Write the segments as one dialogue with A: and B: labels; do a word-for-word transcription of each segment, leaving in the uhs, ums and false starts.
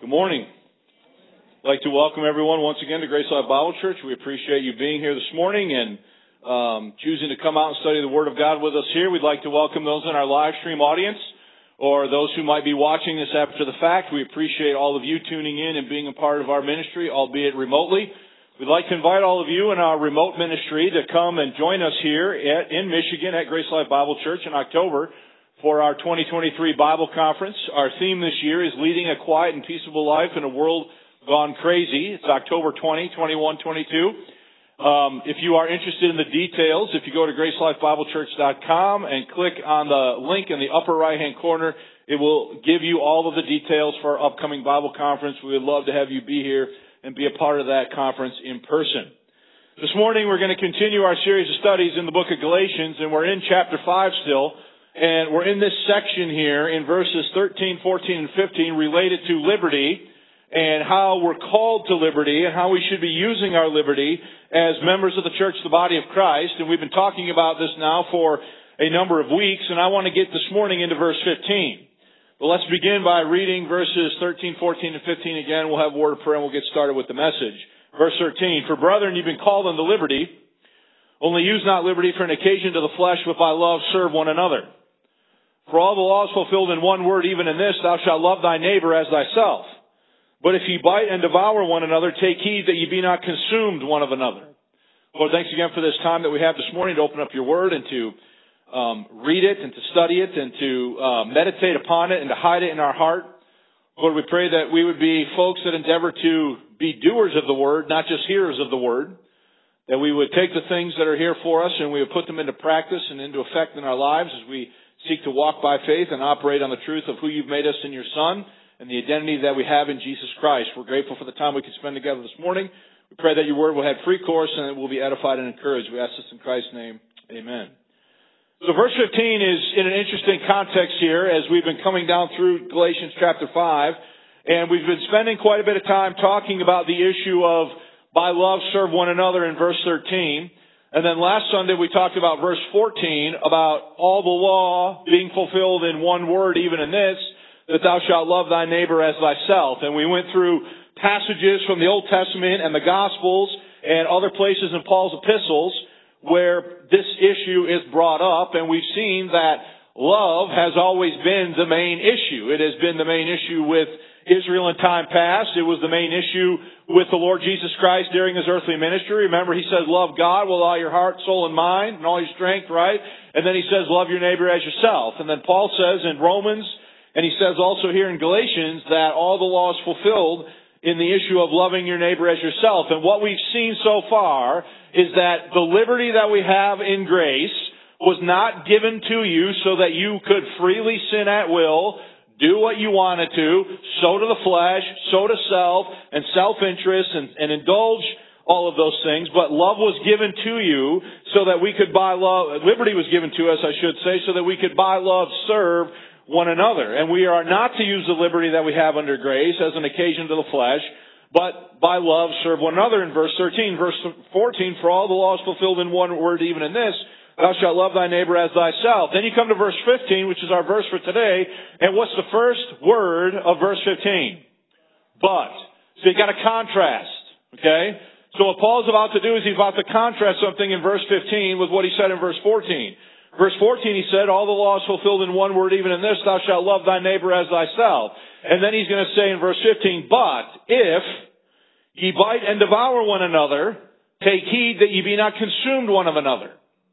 A: Good morning. I'd like to welcome everyone once again to Grace Life Bible Church. We appreciate you being here this morning and um, choosing to come out and study the Word of God with us here. We'd like to welcome those in our live stream audience or those who might be watching this after the fact. We appreciate all of you tuning in and being a part of our ministry, albeit remotely. We'd like to invite all of you in our remote ministry to come and join us here at, in Michigan at Grace Life Bible Church in October for our twenty twenty-three Bible Conference. Our theme this year is Leading a Quiet and Peaceable Life in a World Gone Crazy. It's October twentieth, twenty-one, twenty-two. Um, if you are interested in the details, if you go to grace life bible church dot com and click on the link in the upper right-hand corner, it will give you all of the details for our upcoming Bible Conference. We would love to have you be here and be a part of that conference in person. This morning we're going to continue our series of studies in the book of Galatians, and we're in chapter five still. And we're in this section here in verses thirteen, fourteen, and fifteen related to liberty and how we're called to liberty and how we should be using our liberty as members of the church, the body of Christ. And we've been talking about this now for a number of weeks, and I want to get this morning into verse fifteen. But let's begin by reading verses thirteen, fourteen, and fifteen again. We'll have a word of prayer and we'll get started with the message. Verse thirteen, "For brethren, you've been called unto liberty. Only use not liberty for an occasion to the flesh, but by love serve one another. For all the law is fulfilled in one word, even in this, thou shalt love thy neighbor as thyself. But if ye bite and devour one another, take heed that ye be not consumed one of another." Lord, thanks again for this time that we have this morning to open up your word and to um, read it and to study it and to uh, meditate upon it and to hide it in our heart. Lord, we pray that we would be folks that endeavor to be doers of the word, not just hearers of the word. That we would take the things that are here for us and we would put them into practice and into effect in our lives as we seek to walk by faith and operate on the truth of who you've made us in your Son and the identity that we have in Jesus Christ. We're grateful for the time we could spend together this morning. We pray that your word will have free course and it will be edified and encouraged. We ask this in Christ's name. Amen. So verse fifteen is in an interesting context here as we've been coming down through Galatians chapter five. And we've been spending quite a bit of time talking about the issue of by love serve one another in verse thirteen. And then last Sunday we talked about verse fourteen, about all the law being fulfilled in one word, even in this, that thou shalt love thy neighbor as thyself. And we went through passages from the Old Testament and the Gospels and other places in Paul's epistles where this issue is brought up. And we've seen that love has always been the main issue. It has been the main issue with Israel in time past. It was the main issue with the Lord Jesus Christ during his earthly ministry. Remember, he says, love God with all your heart, soul, and mind, and all your strength, right? And then he says, love your neighbor as yourself. And then Paul says in Romans, and he says also here in Galatians, that all the law is fulfilled in the issue of loving your neighbor as yourself. And what we've seen so far is that the liberty that we have in grace was not given to you so that you could freely sin at will, do what you wanted to, sow to the flesh, sow to self, and self-interest, and, and indulge all of those things. But love was given to you so that we could by love, liberty was given to us, I should say, so that we could by love serve one another. And we are not to use the liberty that we have under grace as an occasion to the flesh, but by love serve one another in verse thirteen. Verse fourteen, "For all the law is fulfilled in one word, even in this, thou shalt love thy neighbor as thyself." Then you come to verse fifteen, which is our verse for today. And what's the first word of verse fifteen? But. So you got a contrast. Okay? So what Paul's about to do is he's about to contrast something in verse fifteen with what he said in verse fourteen. Verse fourteen, he said, all the law is fulfilled in one word, even in this, thou shalt love thy neighbor as thyself. And then he's going to say in verse fifteen, "But if ye bite and devour one another, take heed that ye be not consumed one of another."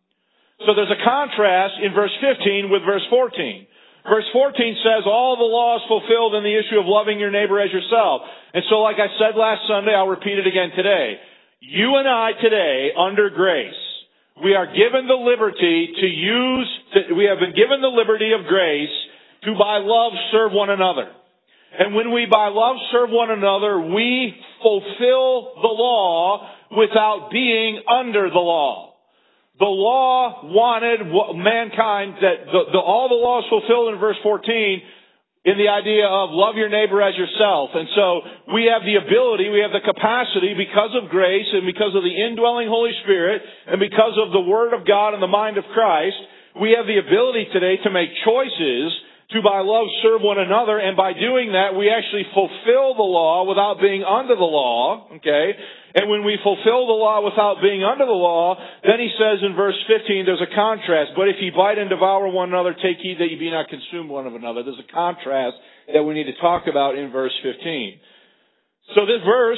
A: So there's a contrast in verse fifteen with verse fourteen. Verse fourteen says all the law is fulfilled in the issue of loving your neighbor as yourself. And so like I said last Sunday, I'll repeat it again today. You and I today, under grace, we are given the liberty to use, to, we have been given the liberty of grace to by love serve one another. And when we by love serve one another, we fulfill the law without being under the law. The law wanted mankind that the, the, all the law is fulfilled in verse fourteen in the idea of love your neighbor as yourself. And so we have the ability, we have the capacity because of grace and because of the indwelling Holy Spirit and because of the Word of God and the mind of Christ, we have the ability today to make choices To by love serve one another, and by doing that we actually fulfill the law without being under the law, okay? And when we fulfill the law without being under the law, then he says in verse fifteen, there's a contrast. But if ye bite and devour one another, take heed that ye be not consumed one of another. There's a contrast that we need to talk about in verse fifteen. So this verse,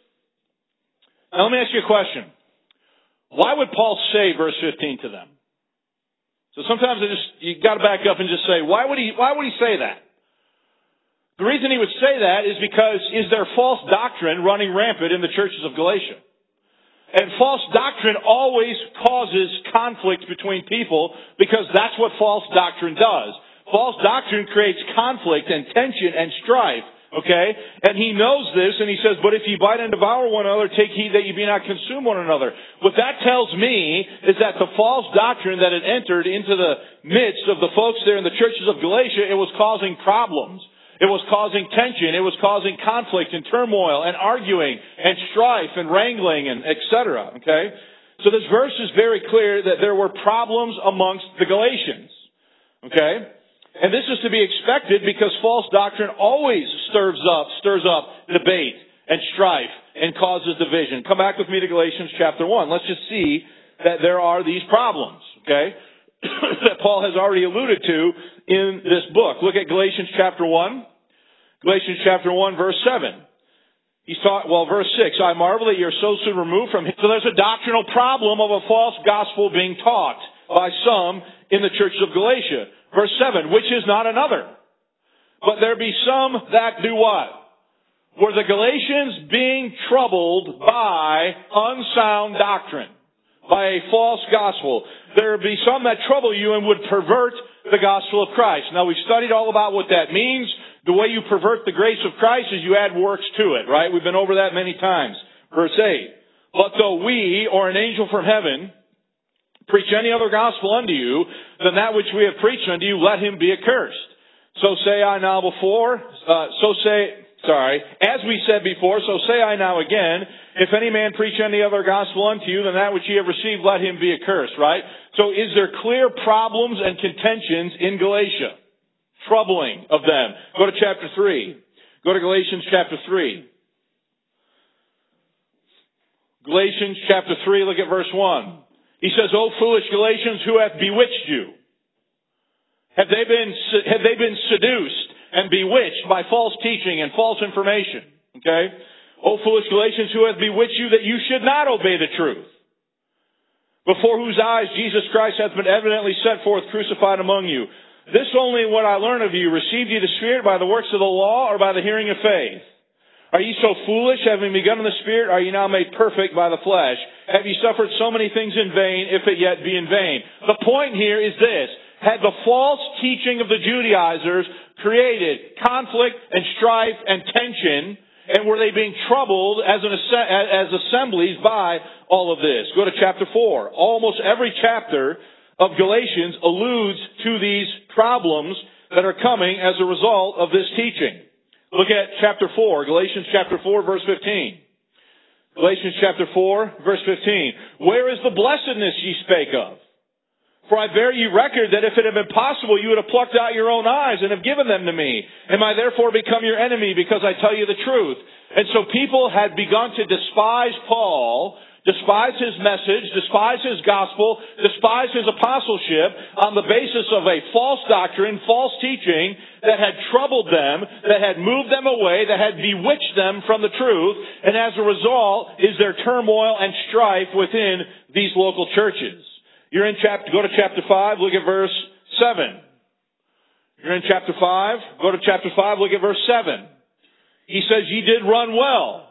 A: now let me ask you a question. Why would Paul say verse fifteen to them? So sometimes I just, you got to back up and just say, why would he, why would he say that? The reason he would say that is because is there false doctrine running rampant in the churches of Galatia? And false doctrine always causes conflict between people because that's what false doctrine does. False doctrine creates conflict and tension and strife. Okay? And he knows this, and he says, but if ye bite and devour one another, take heed that ye be not consumed one another. What that tells me is that the false doctrine that had entered into the midst of the folks there in the churches of Galatia, it was causing problems. It was causing tension. It was causing conflict and turmoil and arguing and strife and wrangling and et cetera. Okay? So this verse is very clear that there were problems amongst the Galatians. Okay? And this is to be expected because false doctrine always stirs up, stirs up debate and strife and causes division. Come back with me to Galatians chapter one. Let's just see that there are these problems, okay, that Paul has already alluded to in this book. Look at Galatians chapter one. Galatians chapter one, verse seven. He's taught, well, verse six, I marvel that you're so soon removed from him. So there's a doctrinal problem of a false gospel being taught by some in the churches of Galatia. Verse seven, which is not another. But there be some that do what? Were the Galatians being troubled by unsound doctrine, by a false gospel? There be some that trouble you and would pervert the gospel of Christ. Now we've studied all about what that means. The way you pervert the grace of Christ is you add works to it, right? We've been over that many times. Verse eight, but though we, or an angel from heaven, preach any other gospel unto you than that which we have preached unto you, let him be accursed. So say I now before, uh, so say, sorry, as we said before, so say I now again, if any man preach any other gospel unto you than that which ye have received, let him be accursed, right? So is there clear problems and contentions in Galatia? Troubling of them. Go to chapter three. Go to Galatians chapter three. Galatians chapter three, look at verse one. He says, O foolish Galatians, who hath bewitched you? Have they been, have they been seduced and bewitched by false teaching and false information? Okay? O foolish Galatians, who hath bewitched you that you should not obey the truth? Before whose eyes Jesus Christ hath been evidently set forth, crucified among you. This only what I learn of you. Received ye the Spirit by the works of the law or by the hearing of faith? Are ye so foolish, having begun in the Spirit, are ye now made perfect by the flesh? Have ye suffered so many things in vain, if it yet be in vain? The point here is this. Had the false teaching of the Judaizers created conflict and strife and tension, and were they being troubled as, an, as assemblies by all of this? Go to chapter four. Almost every chapter of Galatians alludes to these problems that are coming as a result of this teaching. Look at chapter four, Galatians chapter four, verse fifteen. Galatians chapter four, verse fifteen. Where is the blessedness ye spake of? For I bear you record that if it had been possible, you would have plucked out your own eyes and have given them to me. Am I therefore become your enemy because I tell you the truth? And so people had begun to despise Paul, despise his message, despise his gospel, despise his apostleship on the basis of a false doctrine, false teaching that had troubled them, that had moved them away, that had bewitched them from the truth. And as a result is there turmoil and strife within these local churches. You're in chapter, go to chapter five, look at verse seven. You're in chapter five, go to chapter five, look at verse seven. He says, ye did run well.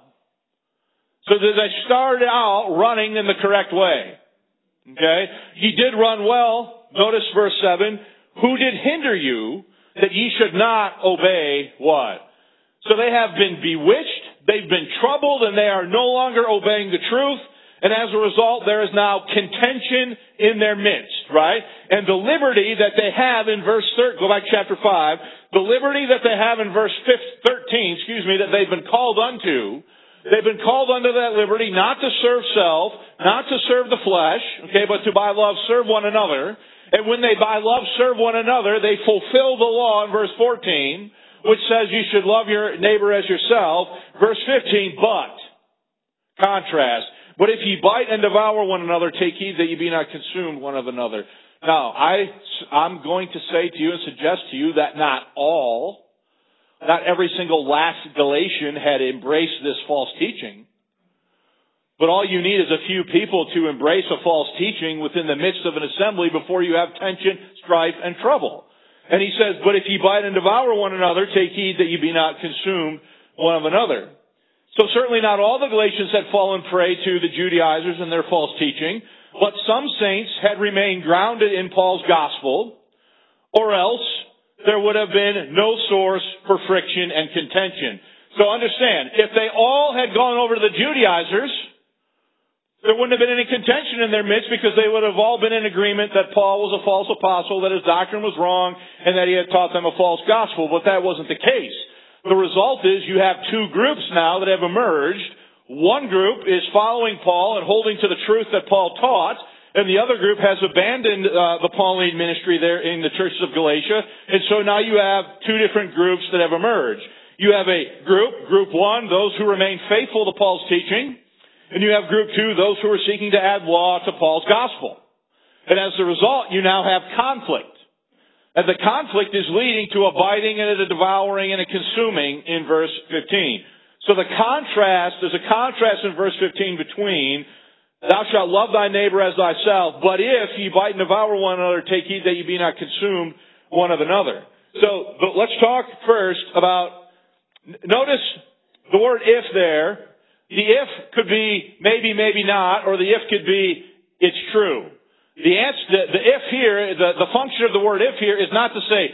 A: So that they started out running in the correct way. Okay? Ye did run well. Notice verse seven. Who did hinder you that ye should not obey what? So they have been bewitched, they've been troubled, and they are no longer obeying the truth. And as a result, there is now contention in their midst, right? And the liberty that they have in verse thirteen, go back to chapter five, the liberty that they have in verse thirteen, excuse me, that they've been called unto, they've been called unto that liberty not to serve self, not to serve the flesh, okay, but to by love serve one another. And when they by love serve one another, they fulfill the law in verse fourteen, which says you should love your neighbor as yourself. Verse fifteen, but, contrast, but if ye bite and devour one another, take heed that ye be not consumed one of another. Now, I, I'm going to say to you and suggest to you that not all, not every single last Galatian had embraced this false teaching. But all you need is a few people to embrace a false teaching within the midst of an assembly before you have tension, strife, and trouble. And he says, but if ye bite and devour one another, take heed that ye be not consumed one of another. So certainly not all the Galatians had fallen prey to the Judaizers and their false teaching, but some saints had remained grounded in Paul's gospel, or else there would have been no source for friction and contention. So understand, if they all had gone over to the Judaizers, there wouldn't have been any contention in their midst because they would have all been in agreement that Paul was a false apostle, that his doctrine was wrong, and that he had taught them a false gospel. But that wasn't the case. The result is you have two groups now that have emerged. One group is following Paul and holding to the truth that Paul taught, and the other group has abandoned uh, the Pauline ministry there in the churches of Galatia. And so now you have two different groups that have emerged. You have a group, group one, those who remain faithful to Paul's teaching. And you have group two, those who are seeking to add law to Paul's gospel. And as a result, you now have conflict. And the conflict is leading to a biting and a devouring and a consuming in verse fifteen. So the contrast, there's a contrast in verse fifteen between, thou shalt love thy neighbor as thyself, but if ye bite and devour one another, take heed that ye be not consumed one of another. So, but let's talk first about, notice the word if there. The if could be maybe, maybe not, or the if could be it's true. The answer, the, the if here, the, the function of the word if here is not to say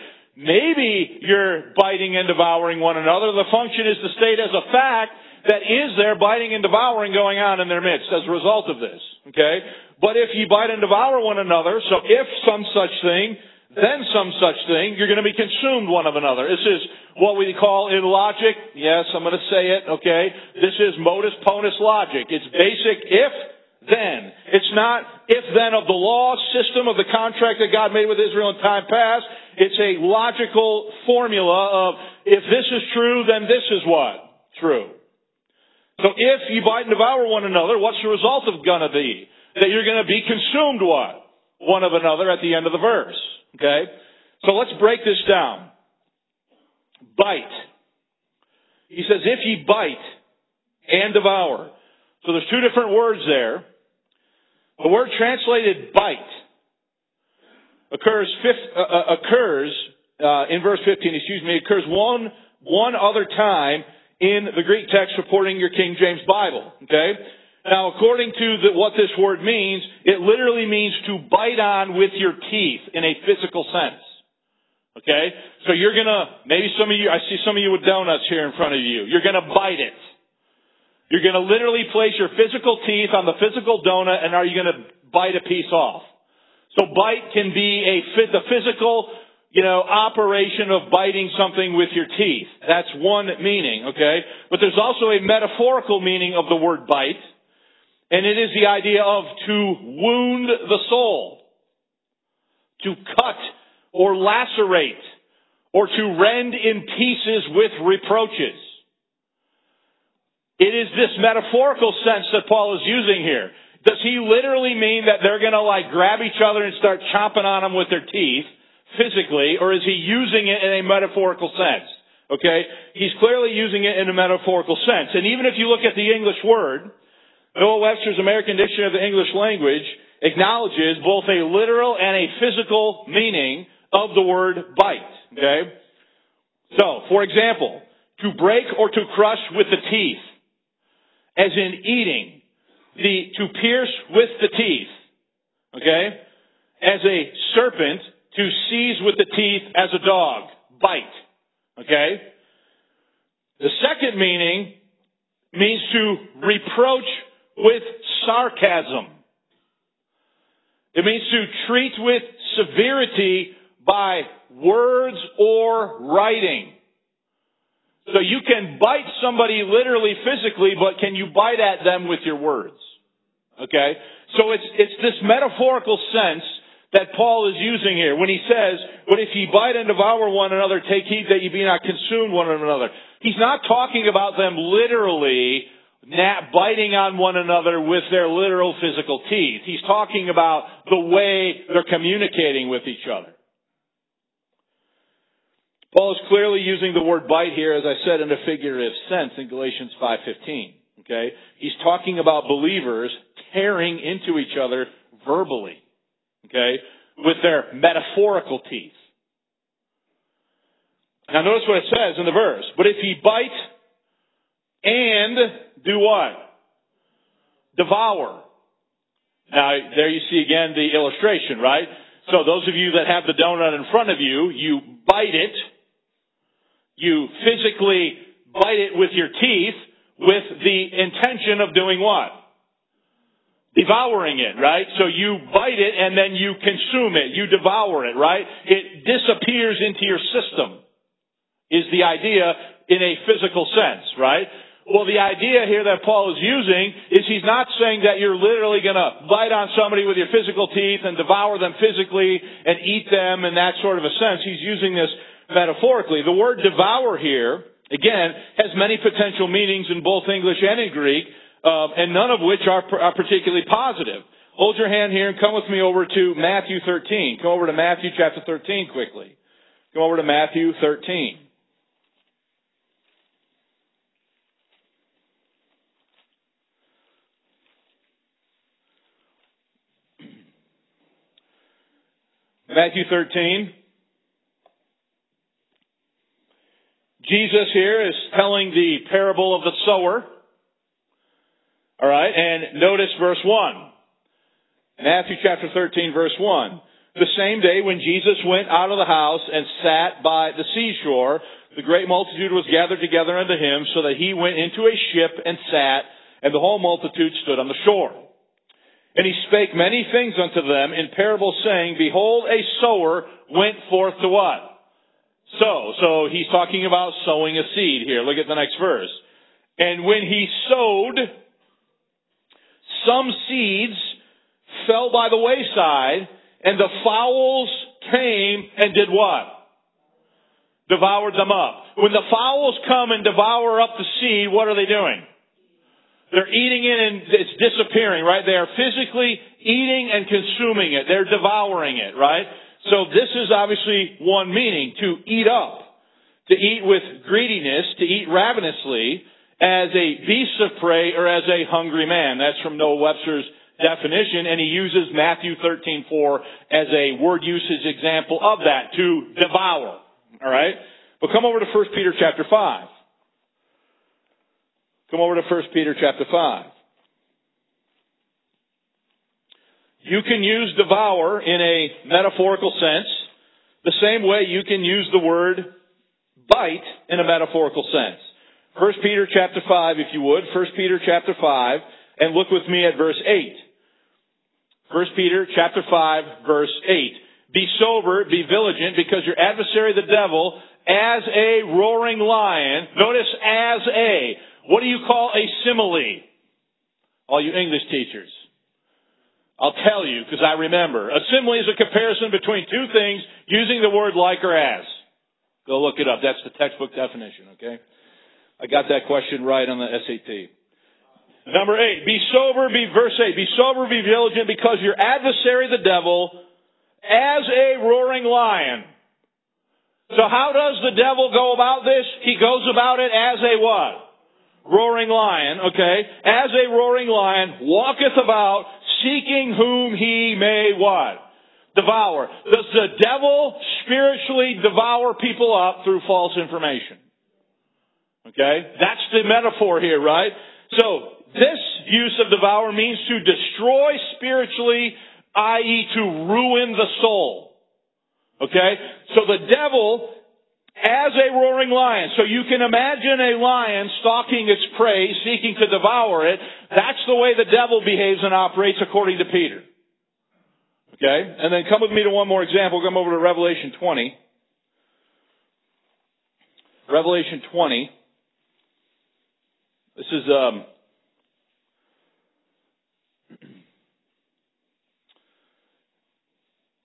A: maybe you're biting and devouring one another. The function is to state as a fact that is there biting and devouring going on in their midst as a result of this. Okay? But if ye bite and devour one another, so if some such thing, then some such thing, you're going to be consumed one of another. This is what we call in logic, yes, I'm going to say it, okay, this is modus ponens logic. It's basic if, then. It's not if, then of the law system of the contract that God made with Israel in time past. It's a logical formula of if this is true, then this is what? True. So if you bite and devour one another, what's the result of going to be? That you're going to be consumed what? One of another at the end of the verse. Okay? So let's break this down. Bite. He says, if ye bite and devour. So there's two different words there. The word translated bite occurs fifth, uh, occurs uh, in verse fifteen, excuse me, occurs one, one other time in the Greek text supporting your King James Bible. Okay? Now, according to the, what this word means, it literally means to bite on with your teeth in a physical sense. Okay? So you're gonna, maybe some of you, I see some of you with donuts here in front of you. You're gonna bite it. You're gonna literally place your physical teeth on the physical donut, and are you gonna bite a piece off? So bite can be a, the physical, you know, operation of biting something with your teeth. That's one meaning, okay? But there's also a metaphorical meaning of the word bite. And it is the idea of to wound the soul, to cut or lacerate, or to rend in pieces with reproaches. It is this metaphorical sense that Paul is using here. Does he literally mean that they're going to like grab each other and start chomping on them with their teeth physically, or is he using it in a metaphorical sense? Okay? He's clearly using it in a metaphorical sense. And even if you look at the English word, Noah Webster's American Dictionary of the English Language acknowledges both a literal and a physical meaning of the word bite. Okay? So, for example, to break or to crush with the teeth, as in eating, the to pierce with the teeth. Okay? As a serpent, to seize with the teeth as a dog, bite. Okay? The second meaning means to reproach with sarcasm. It means to treat with severity by words or writing. So you can bite somebody literally physically, but can you bite at them with your words? Okay? So it's, it's this metaphorical sense that Paul is using here when he says, "But if ye bite and devour one another, take heed that ye be not consumed one another." He's not talking about them literally biting on one another with their literal physical teeth. He's talking about the way they're communicating with each other. Paul is clearly using the word bite here, as I said, in a figurative sense in Galatians five fifteen. Okay? He's talking about believers tearing into each other verbally. Okay? With their metaphorical teeth. Now notice what it says in the verse. But if ye bite and do what? Devour. Now, there you see again the illustration, right? So those of you that have the donut in front of you, you bite it. You physically bite it with your teeth with the intention of doing what? Devouring it, right? So you bite it and then you consume it. You devour it, right? It disappears into your system, is the idea in a physical sense, right? Well, the idea here that Paul is using is he's not saying that you're literally going to bite on somebody with your physical teeth and devour them physically and eat them in that sort of a sense. He's using this metaphorically. The word devour here, again, has many potential meanings in both English and in Greek, uh, and none of which are, are particularly positive. Hold your hand here and come with me over to Matthew thirteen. Come over to Matthew chapter thirteen quickly. Come over to Matthew thirteen. Matthew thirteen. Jesus here is telling the parable of the sower. All right, and notice verse one. Matthew chapter thirteen, verse one. The same day when Jesus went out of the house and sat by the seashore, the great multitude was gathered together unto him, so that he went into a ship and sat, and the whole multitude stood on the shore. And he spake many things unto them in parables, saying, Behold, a sower went forth to what? Sow. So he's talking about sowing a seed here. Look at the next verse. And when he sowed, some seeds fell by the wayside, and the fowls came and did what? Devoured them up. When the fowls come and devour up the seed, what are they doing? They're eating it and it's disappearing, right? They are physically eating and consuming it. They're devouring it, right? So this is obviously one meaning, to eat up, to eat with greediness, to eat ravenously as a beast of prey or as a hungry man. That's from Noah Webster's definition, and he uses Matthew thirteen four as a word usage example of that, to devour. All right? But come over to First Peter chapter five. Come over to First Peter chapter five. You can use devour in a metaphorical sense, the same way you can use the word bite in a metaphorical sense. First Peter chapter five, if you would. First Peter chapter five, and look with me at verse eight. First Peter chapter five, verse eight. Be sober, be vigilant, because your adversary the devil, as a roaring lion, notice as a, what do you call a simile? All you English teachers. I'll tell you, because I remember. A simile is a comparison between two things using the word like or as. Go look it up. That's the textbook definition, okay? I got that question right on the S A T. Number eight, be sober, be, verse eight, be sober, be vigilant, because your adversary, the devil, as a roaring lion. So how does the devil go about this? He goes about it as a what? Roaring lion, okay? As a roaring lion, walketh about, seeking whom he may what? Devour. Does the devil spiritually devour people up through false information? Okay? That's the metaphor here, right? So, this use of devour means to destroy spiritually, that is to ruin the soul. Okay? So the devil, as a roaring lion, so you can imagine a lion stalking its prey, seeking to devour it. That's the way the devil behaves and operates according to Peter. Okay? And then come with me to one more example. Come over to Revelation twenty. Revelation twenty. This is um,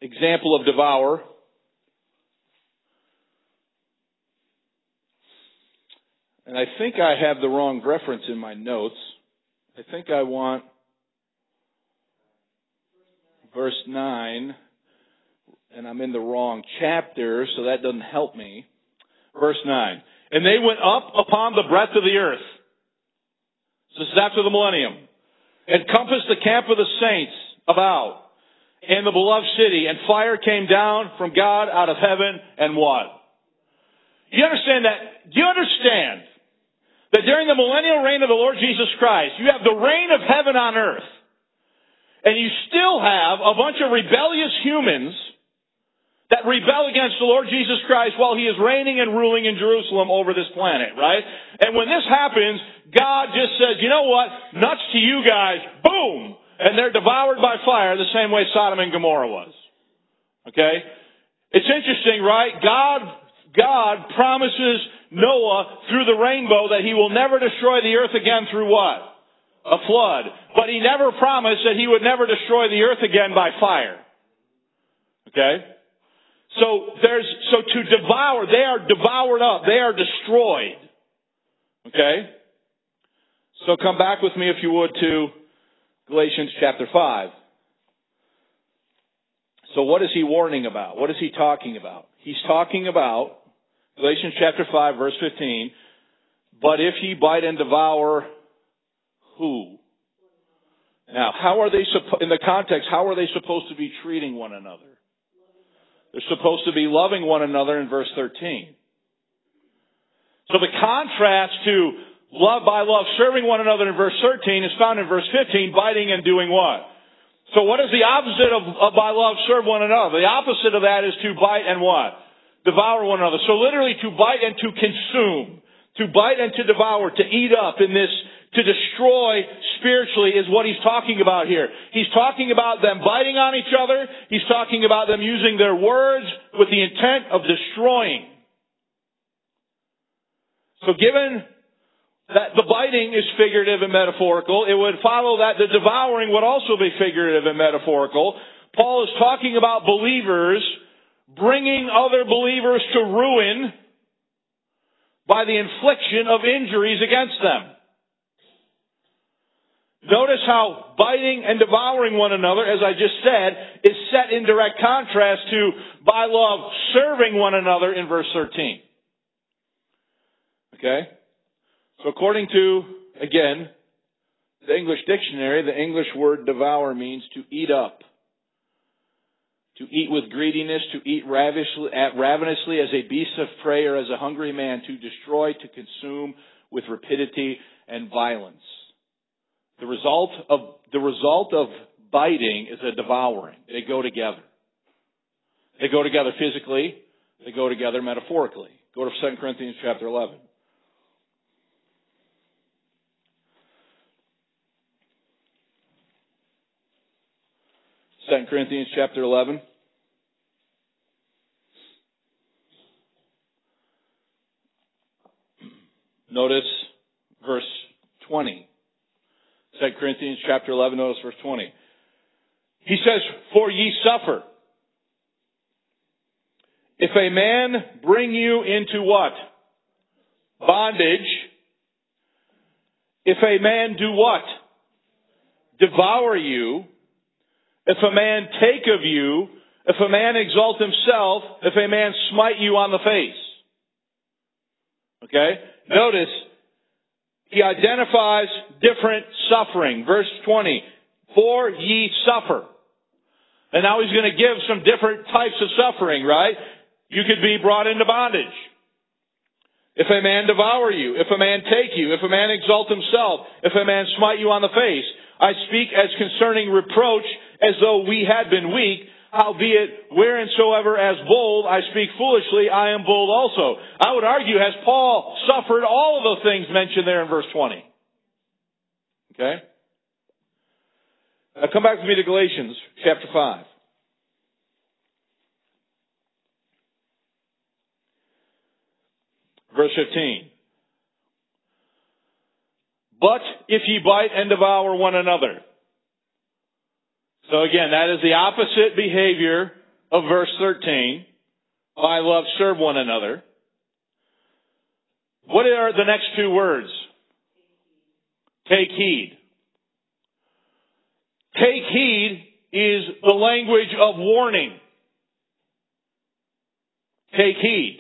A: example of devour. And I think I have the wrong reference in my notes. I think I want verse nine, and I'm in the wrong chapter, so that doesn't help me. Verse nine. And they went up upon the breadth of the earth. So this is after the millennium. And compassed the camp of the saints about, and the beloved city, and fire came down from God out of heaven, and what? You understand that? Do you understand that during the millennial reign of the Lord Jesus Christ, you have the reign of heaven on earth, and you still have a bunch of rebellious humans that rebel against the Lord Jesus Christ while He is reigning and ruling in Jerusalem over this planet, right? And when this happens, God just says, you know what? Nuts to you guys. Boom! And they're devoured by fire the same way Sodom and Gomorrah was. Okay? It's interesting, right? God, God promises Noah through the rainbow that He will never destroy the earth again through what? A flood. But He never promised that He would never destroy the earth again by fire. Okay? So there's, so to devour, they are devoured up. They are destroyed. Okay? So come back with me, if you would, to Galatians chapter five. So what is he warning about? What is he talking about? He's talking about, Galatians chapter five, verse fifteen, but if ye bite and devour, who? Now, how are they, in the context, how are they supposed to be treating one another? They're supposed to be loving one another in verse thirteen. So the contrast to love by love, serving one another in verse thirteen is found in verse fifteen, biting and doing what? So what is the opposite of, of by love, serve one another? The opposite of that is to bite and what? Devour one another. So literally to bite and to consume. To bite and to devour, to eat up in this, to destroy spiritually is what he's talking about here. He's talking about them biting on each other. He's talking about them using their words with the intent of destroying. So given that the biting is figurative and metaphorical, it would follow that the devouring would also be figurative and metaphorical. Paul is talking about believers bringing other believers to ruin by the infliction of injuries against them. Notice how biting and devouring one another, as I just said, is set in direct contrast to by love serving one another in verse thirteen. Okay? So according to, again, the English dictionary, the English word devour means to eat up. To eat with greediness, to eat ravishly, ravenously as a beast of prey or as a hungry man, to destroy, to consume with rapidity and violence. The result of, the result of biting is a devouring. They go together. They go together physically. They go together metaphorically. Go to Second Corinthians chapter eleven. Second Corinthians chapter eleven. Notice verse twenty. Second Corinthians chapter eleven, notice verse twenty. He says, for ye suffer. If a man bring you into what? Bondage. If a man do what? Devour you. If a man take of you, if a man exalt himself, if a man smite you on the face. Okay? Notice, he identifies different suffering. Verse twenty, for ye suffer. And now he's going to give some different types of suffering, right? You could be brought into bondage. If a man devour you, if a man take you, if a man exalt himself, if a man smite you on the face. I speak as concerning reproach, as though we had been weak, howbeit whereinsoever as bold I speak foolishly, I am bold also. I would argue, has Paul suffered all of the things mentioned there in verse twenty? Okay? Now come back with me to Galatians chapter five. Verse fifteen. But if ye bite and devour one another. So again, that is the opposite behavior of verse thirteen, by love serve one another, what are the next two words? Take heed. Take heed is the language of warning. Take heed.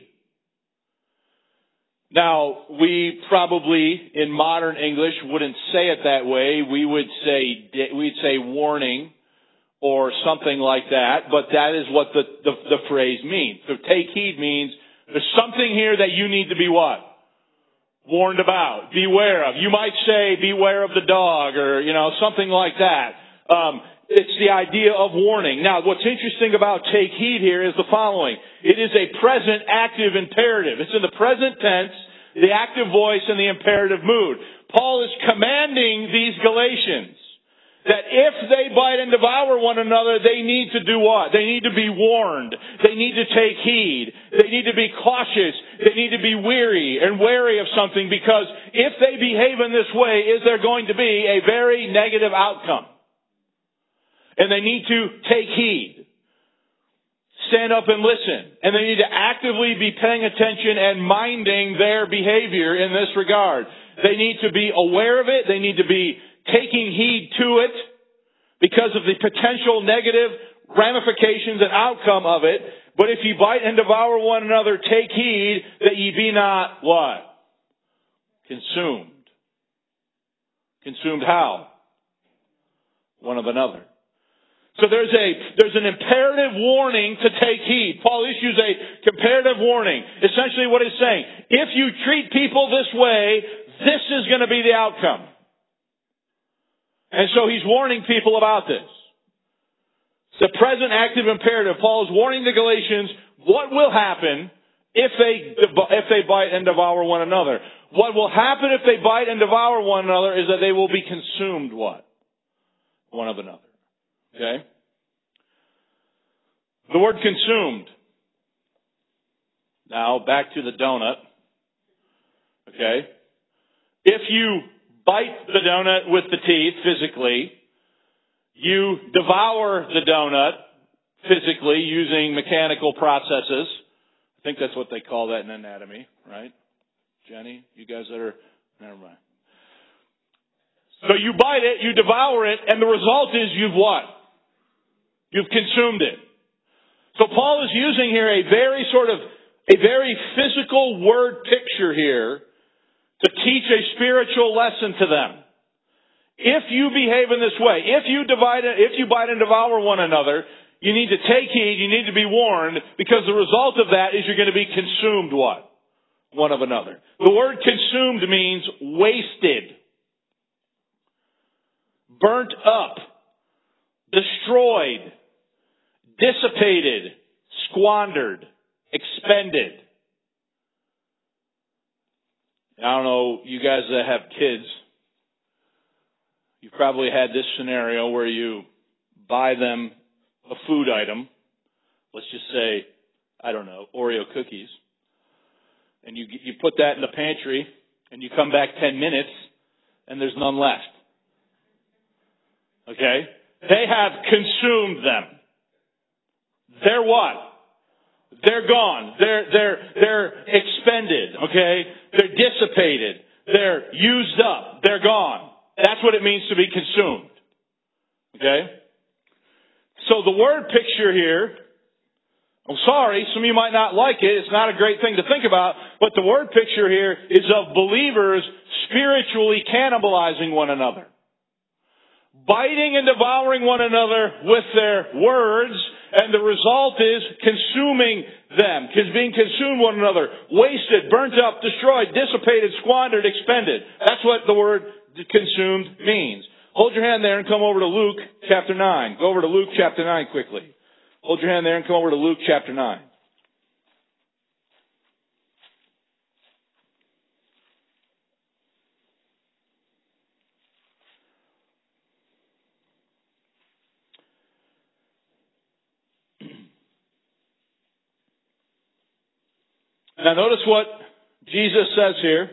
A: Now, we probably, in modern English, wouldn't say it that way. We would say, we'd say warning or something like that, but that is what the, the, the phrase means. So take heed means there's something here that you need to be what? Warned about. Beware of. You might say beware of the dog or, you know, something like that. Um, it's the idea of warning. Now, what's interesting about take heed here is the following. It is a present active imperative. It's in the present tense, the active voice, and the imperative mood. Paul is commanding these Galatians that if they bite and devour one another, they need to do what? They need to be warned. They need to take heed. They need to be cautious. They need to be weary and wary of something, because if they behave in this way, is there going to be a very negative outcome? And they need to take heed. Stand up and listen. And they need to actively be paying attention and minding their behavior in this regard. They need to be aware of it. They need to be taking heed to it because of the potential negative ramifications and outcome of it. But if you bite and devour one another, take heed that ye be not what? Consumed. Consumed how? One of another. So there's a, there's an imperative warning to take heed. Paul issues a comparative warning. Essentially what he's saying, if you treat people this way, this is going to be the outcome. And so he's warning people about this. It's the present active imperative. Paul is warning the Galatians what will happen if they, if they bite and devour one another. What will happen if they bite and devour one another is that they will be consumed what? One of another. Okay? The word consumed. Now, back to the donut. Okay? If you bite the donut with the teeth physically, you devour the donut physically using mechanical processes. I think that's what they call that in anatomy, right? Jenny, you guys that are, never mind. So you bite it, you devour it, and the result is you've what? You've consumed it. So Paul is using here a very sort of, a very physical word picture here to teach a spiritual lesson to them. If you behave in this way, if you divide, if you bite and devour one another, you need to take heed, you need to be warned, because the result of that is you're going to be consumed what? One of another. The word consumed means wasted, burnt up, destroyed, dissipated, squandered, expended. I don't know, you guys that have kids, you've probably had this scenario where you buy them a food item, let's just say, I don't know, Oreo cookies, and you you put that in the pantry, and you come back ten minutes, and there's none left. Okay? They have consumed them. They're what? They're gone. They're, they're, they're expended. Okay? They're dissipated. They're used up. They're gone. That's what it means to be consumed. Okay? So the word picture here, I'm sorry, some of you might not like it. It's not a great thing to think about. But the word picture here is of believers spiritually cannibalizing one another. Biting and devouring one another with their words, and the result is consuming them, being consumed one another, wasted, burnt up, destroyed, dissipated, squandered, expended. That's what the word consumed means. Hold your hand there and come over to Luke chapter nine. Go over to Luke chapter nine quickly. Hold your hand there and come over to Luke chapter nine. Now notice what Jesus says here.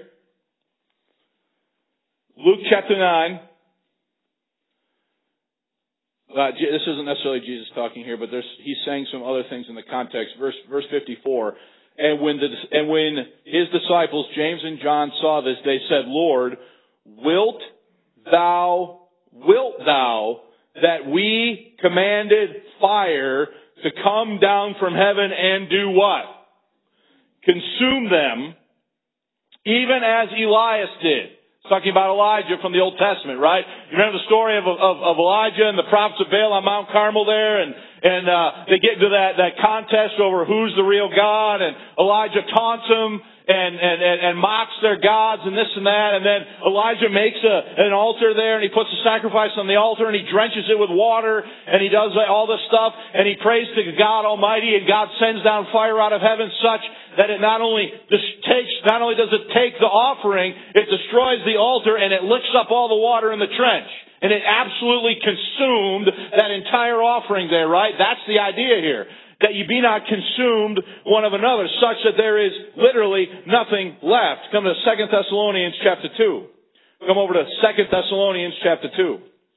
A: Luke chapter nine. Uh, this isn't necessarily Jesus talking here, but there's, he's saying some other things in the context. Verse, verse fifty-four. And when the, and when his disciples, James and John, saw this, they said, Lord, wilt thou, wilt thou that we commanded fire to come down from heaven and do what? Consume them, even as Elias did. It's talking about Elijah from the Old Testament, right? You remember the story of, of, of Elijah and the prophets of Baal on Mount Carmel there, and and uh, they get into that that contest over who's the real God, and Elijah taunts them and and and, and mocks their gods and this and that, and then Elijah makes a, an altar there, and he puts a sacrifice on the altar, and he drenches it with water, and he does all this stuff, and he prays to God Almighty, and God sends down fire out of heaven such that it not only just takes, not only does it take the offering, it destroys the altar, and it licks up all the water in the trench. And it absolutely consumed that entire offering there, right? That's the idea here. That you be not consumed one of another, such that there is literally nothing left. Come to Second Thessalonians chapter two. Come over to Second Thessalonians chapter two.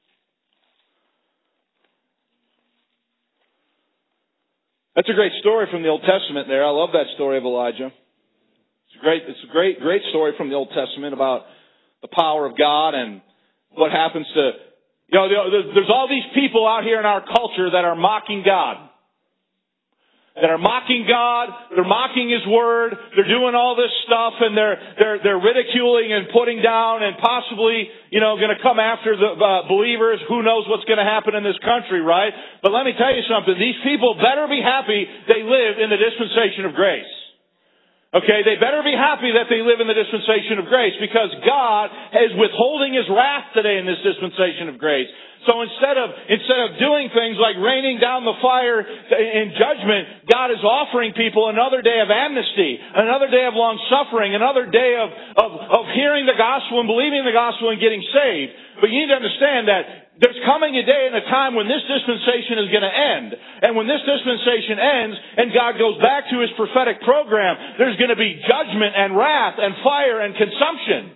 A: That's a great story from the Old Testament there. I love that story of Elijah. It's a great, it's a great, great story from the Old Testament about the power of God and what happens to, you know, there's all these people out here in our culture that are mocking God. That are mocking God, they're mocking His Word, they're doing all this stuff, and they're, they're, they're ridiculing and putting down and possibly, you know, going to come after the uh, believers. Who knows what's going to happen in this country, right? But let me tell you something, these people better be happy they live in the dispensation of grace. Okay, they better be happy that they live in the dispensation of grace, because God is withholding His wrath today in this dispensation of grace. So instead of, instead of doing things like raining down the fire in judgment, God is offering people another day of amnesty, another day of long suffering, another day of, of, of hearing the gospel and believing the gospel and getting saved. But you need to understand that there's coming a day and a time when this dispensation is going to end. And when this dispensation ends and God goes back to His prophetic program, there's going to be judgment and wrath and fire and consumption.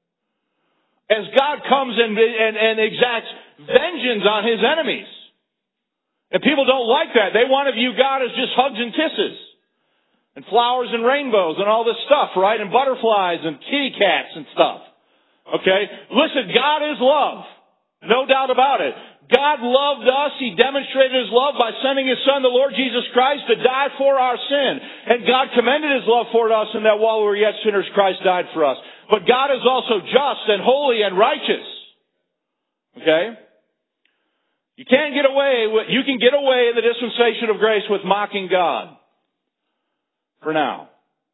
A: As God comes and, and, and exacts vengeance on His enemies. And people don't like that. They want to view God as just hugs and kisses. And flowers and rainbows and all this stuff, right? And butterflies and kitty cats and stuff. Okay? Listen, God is love. No doubt about it. God loved us. He demonstrated His love by sending His Son, the Lord Jesus Christ, to die for our sin. And God commended His love for us in that while we were yet sinners, Christ died for us. But God is also just and holy and righteous. Okay? You can't get away with, you can get away in the dispensation of grace with mocking God. For now.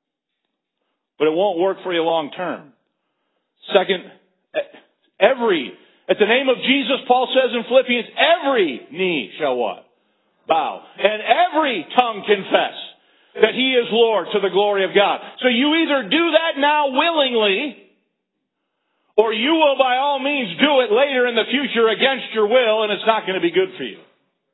A: But it won't work for you long term. Second, every At the name of Jesus, Paul says in Philippians, every knee shall what? Bow. And every tongue confess that He is Lord to the glory of God. So you either do that now willingly, or you will by all means do it later in the future against your will, and it's not going to be good for you.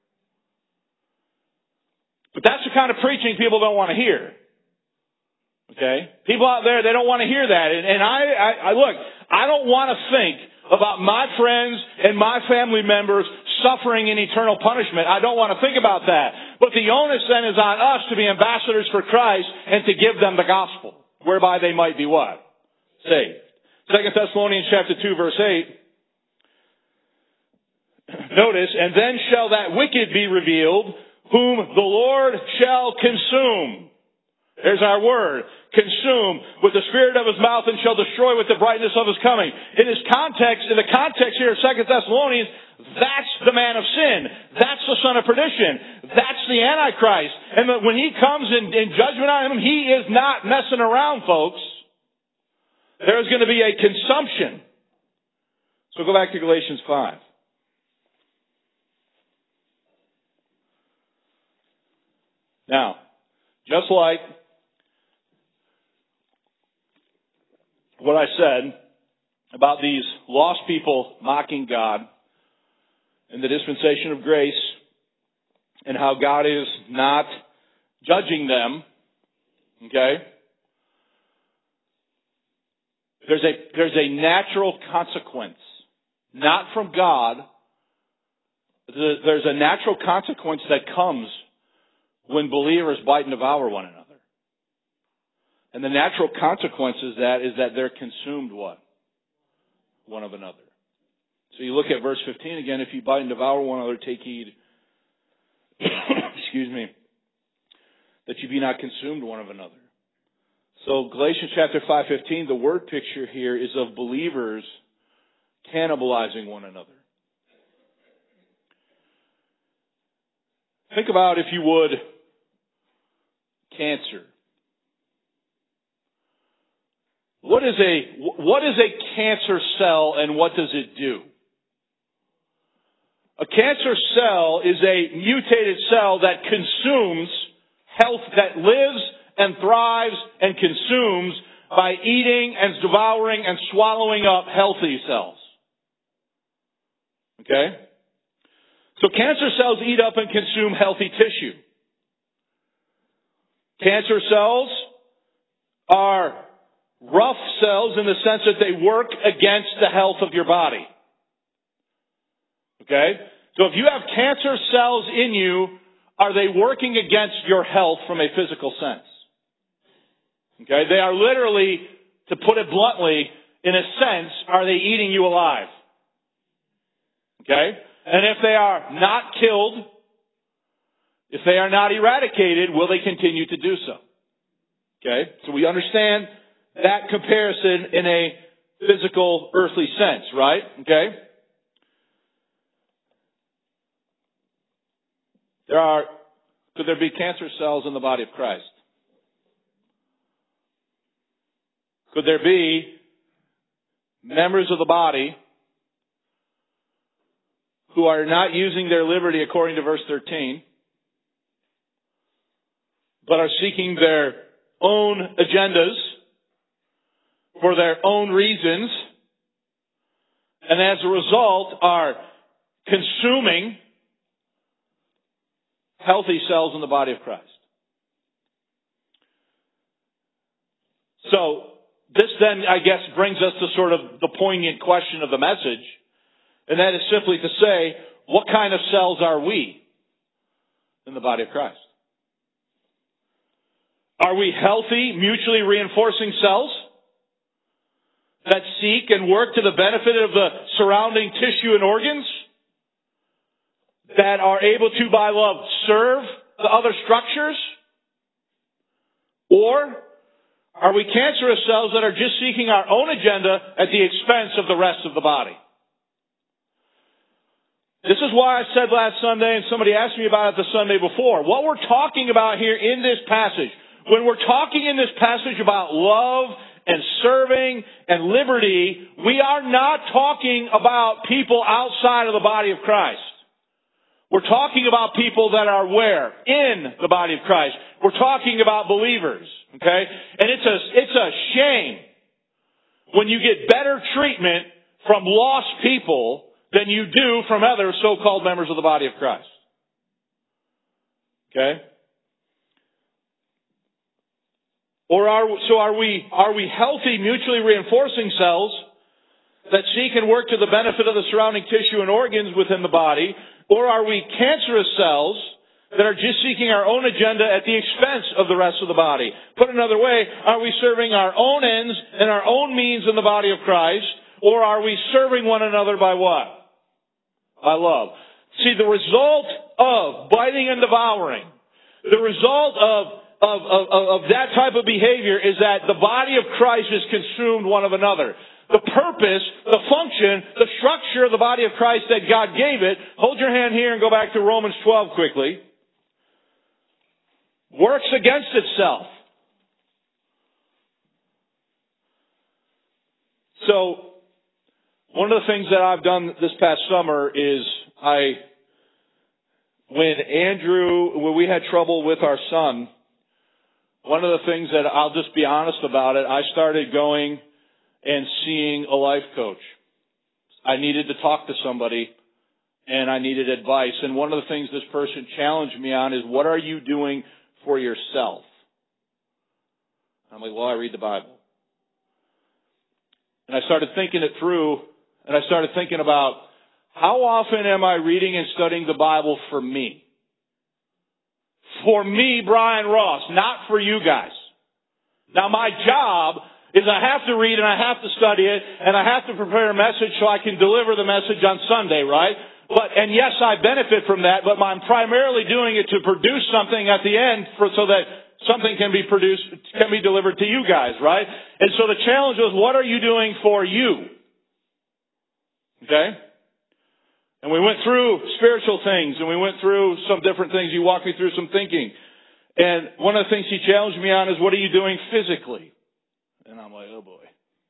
A: But that's the kind of preaching people don't want to hear. Okay? People out there, they don't want to hear that. And, and I, I, I, look, I don't want to think about my friends and my family members suffering in eternal punishment. I don't want to think about that. But the onus then is on us to be ambassadors for Christ and to give them the gospel, whereby they might be what? Saved. Second Thessalonians chapter two, verse eight. Notice, and then shall that wicked be revealed, whom the Lord shall consume. There's our word. Consume with the spirit of His mouth, and shall destroy with the brightness of His coming. In His context, in the context here of Second Thessalonians, that's the man of sin. That's the son of perdition. That's the Antichrist. And when he comes in, in judgment on him, he is not messing around, folks. There's going to be a consumption. So go back to Galatians five. Now, just like what I said about these lost people mocking God in the dispensation of grace, and how God is not judging them, okay? There's a, there's a natural consequence, not from God, There's a natural consequence that comes when believers bite and devour one another. And the natural consequence is that is that they're consumed what? One of another. So you look at verse fifteen again, if you bite and devour one another, take heed, excuse me, that you be not consumed one of another. So Galatians chapter five fifteen, the word picture here is of believers cannibalizing one another. Think about, if you would, cancer. What is a what is a cancer cell and what does it do? A cancer cell is a mutated cell that consumes health, that lives and thrives and consumes by eating and devouring and swallowing up healthy cells. Okay? So cancer cells eat up and consume healthy tissue. Cancer cells are rough cells in the sense that they work against the health of your body. Okay? So if you have cancer cells in you, are they working against your health from a physical sense? Okay? They are literally, to put it bluntly, in a sense, are they eating you alive? Okay? And if they are not killed, if they are not eradicated, will they continue to do so? Okay? So we understand that comparison in a physical, earthly sense, right? Okay? There are, could there be cancer cells in the body of Christ? Could there be members of the body who are not using their liberty according to verse thirteen, but are seeking their own agendas for their own reasons, and as a result are consuming healthy cells in the body of Christ? So, this then, I guess, brings us to sort of the poignant question of the message, and that is simply to say, what kind of cells are we in the body of Christ? Are we healthy, mutually reinforcing cells that seek and work to the benefit of the surrounding tissue and organs, that are able to, by love, serve the other structures? Or are we cancerous cells that are just seeking our own agenda at the expense of the rest of the body? This is why I said last Sunday, and somebody asked me about it the Sunday before, what we're talking about here in this passage, when we're talking in this passage about love and serving and liberty, we are not talking about people outside of the body of Christ. We're talking about people that are where? In the body of Christ. We're talking about believers. Okay? And it's a, it's a shame when you get better treatment from lost people than you do from other so-called members of the body of Christ. Okay? Or are, so are we, are we healthy, mutually reinforcing cells that seek and work to the benefit of the surrounding tissue and organs within the body? Or are we cancerous cells that are just seeking our own agenda at the expense of the rest of the body? Put another way, are we serving our own ends and our own means in the body of Christ? Or are we serving one another by what? By love. See, the result of biting and devouring, the result of, of, of, of that type of behavior is that the body of Christ is consumed one of another. The purpose, the function, the structure of the body of Christ that God gave it, hold your hand here and go back to Romans twelve quickly, works against itself. So, one of the things that I've done this past summer is I, when Andrew, when we had trouble with our son, one of the things that I'll just be honest about it, I started going and seeing a life coach. I needed to talk to somebody and I needed advice. And one of the things this person challenged me on is, what are you doing for yourself? I'm like, well, I read the Bible. And I started thinking it through, and I started thinking about How often am I reading and studying the Bible for me? For me, Brian Ross, not for you guys. Now my job is I have to read and I have to study it and I have to prepare a message so I can deliver the message on Sunday, right? But, and yes, I benefit from that, but I'm primarily doing it to produce something at the end for, so that something can be produced, can be delivered to you guys, right? And so the challenge was, what are you doing for you? Okay? And we went through spiritual things and we went through some different things. You walked me through some thinking. And one of the things he challenged me on is, what are you doing physically? And I'm like, oh boy.